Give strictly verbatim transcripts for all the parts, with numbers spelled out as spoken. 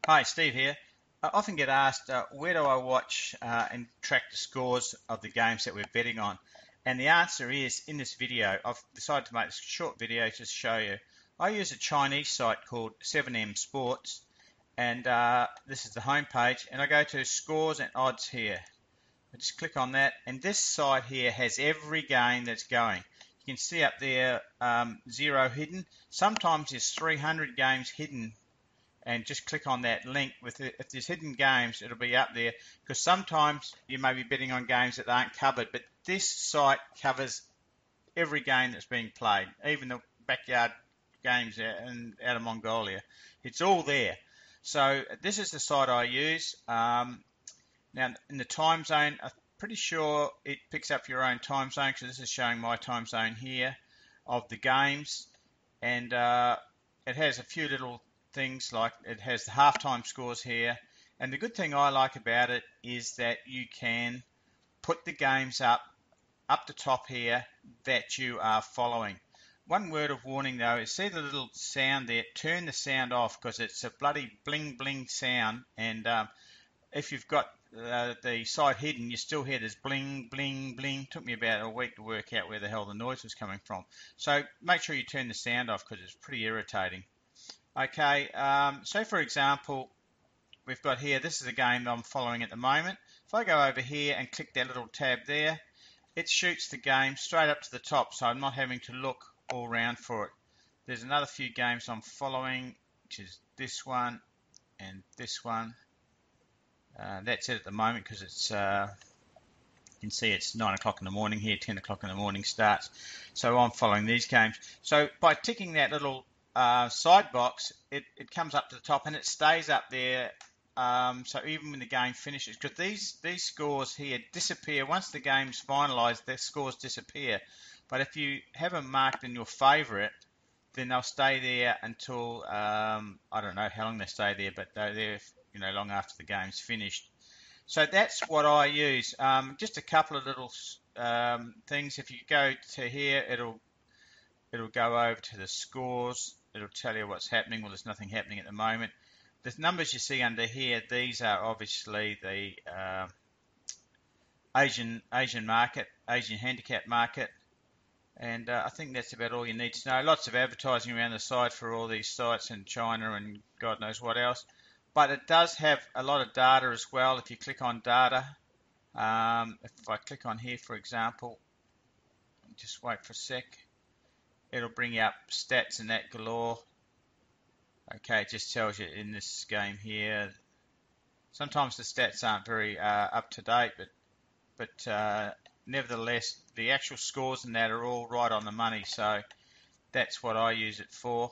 Hi, Steve here. I often get asked, uh, where do I watch uh, and track the scores of the games that we're betting on? And the answer is in this video. I've decided to make a short video to show you. I use a Chinese site called seven M Sports, and uh, this is the home page, and I go to scores and odds here. I just click on that, and this site here has every game that's going. You can see up there um, zero hidden. Sometimes there's three hundred games hidden, and just click on that link. With it, if there's hidden games, it'll be up there, because sometimes you may be betting on games that aren't covered, but this site covers every game that's being played, even the backyard games out, in, out of Mongolia. It's all there. So this is the site I use. Um, now in the time zone, I'm pretty sure it picks up your own time zone, because this is showing my time zone here of the games, and uh, it has a few little things, like it has the halftime scores here. And the good thing I like about it is that you can put the games up up the top here that you are following. One word of warning though is, see the little sound there, turn the sound off, because it's a bloody bling bling sound, and um, if you've got uh, the site hidden, you still hear this bling bling bling. Took me about a week to work out where the hell the noise was coming from. So make sure you turn the sound off, because it's pretty irritating. Okay, um, so for example, we've got here, this is a game that I'm following at the moment. If I go over here and click that little tab there, it shoots the game straight up to the top, so I'm not having to look all around for it. There's another few games I'm following, which is this one and this one. Uh, that's it at the moment, because it's, uh, you can see it's nine o'clock in the morning here, ten o'clock in the morning starts. So I'm following these games. So by ticking that little uh, side box, it, it comes up to the top, and it stays up there. Um, so even when the game finishes, because these, these scores here disappear. Once the game's finalised, the scores disappear. But if you have them marked in your favourite, then they'll stay there until, um, I don't know how long they stay there, but they're there, you know, long after the game's finished. So that's what I use. Um, just a couple of little um, things. If you go to here, it'll it'll go over to the scores. It'll tell you what's happening. Well, there's nothing happening at the moment. The numbers you see under here, these are obviously the uh, Asian Asian market, Asian handicap market, and uh, I think that's about all you need to know. Lots of advertising around the side for all these sites in China and God knows what else. But it does have a lot of data as well. If you click on data, um, if I click on here, for example, just wait for a sec, it'll bring up stats and that galore. Okay, it just tells you in this game here. Sometimes the stats aren't very uh, up to date, but but uh, nevertheless, the actual scores and that are all right on the money. So that's what I use it for.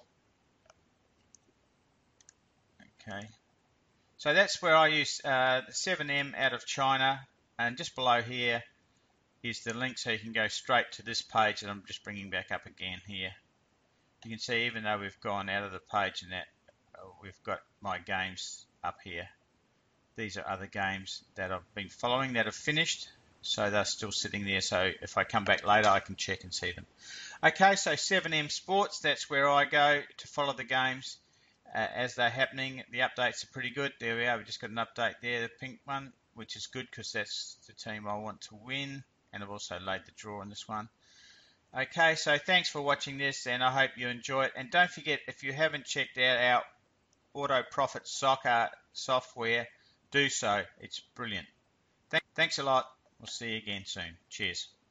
Okay, so that's where I use uh, the seven M out of China, and just below here is the link, so you can go straight to this page that I'm just bringing back up again here. You can see, even though we've gone out of the page and that, uh, we've got my games up here. These are other games that I've been following that have finished, so they're still sitting there. So if I come back later, I can check and see them. Okay, so seven M Sports, that's where I go to follow the games uh, as they're happening. The updates are pretty good. There we are. We just got an update there, the pink one, which is good because that's the team I want to win. And I've also laid the draw on this one. Okay, so thanks for watching this, and I hope you enjoy it. And don't forget, if you haven't checked out our Auto Profit Soccer software, do so. It's brilliant. Thanks a lot. We'll see you again soon. Cheers.